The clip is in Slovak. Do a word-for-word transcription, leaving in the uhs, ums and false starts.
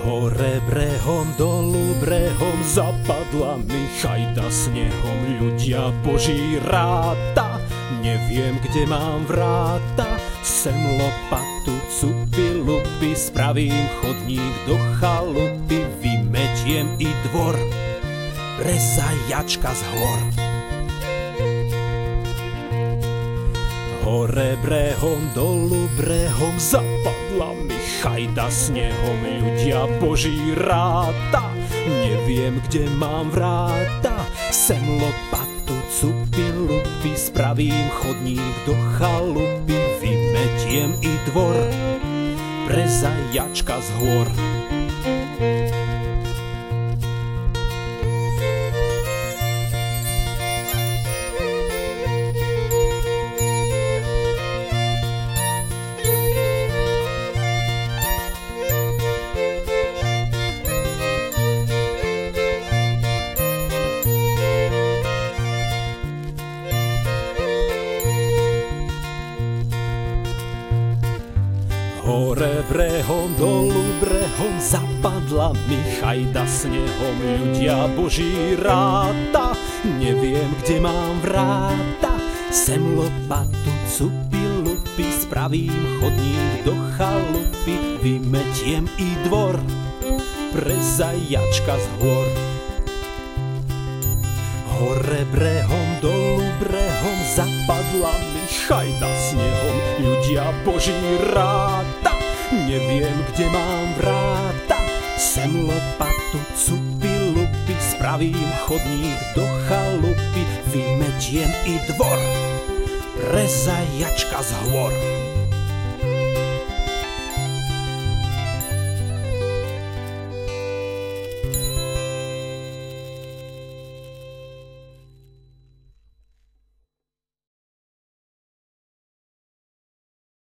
Hore brehom, dolu brehom, zapadla mi chajda snehom, ľudia Boží ráta, neviem, kde mám vráta. Sem lopatu, cupy, lupy, spravím chodník do chalupy, vymetiem i dvor pre zajačka z hôr. Hore brehom, dolu brehom, zapadla mi chajda snehom, ľudia Boží ráta, neviem, kde mám vráta. Sem lopatu, cupy, lupy, spravím chodník do chalupy, vymetiem i dvor pre zajačka z hôr. Hore brehom, dolu brehom, zapadla mi chajda snehom, ľudia Boží ráta, neviem, kde mám vráta. Sem lopatu, cupy, lupy, spravím chodník do chalupy, vymetiem i dvor pre zajačka z hôr. Hore brehom, dolu brehom, zapadla mi chajda snehom, ľudia Boží ráta, neviem, kde mám vráta. Sem lopatu, cupy, lupy, spravím chodník do chalupy, vymetiem i dvor pre zajačka z hôr.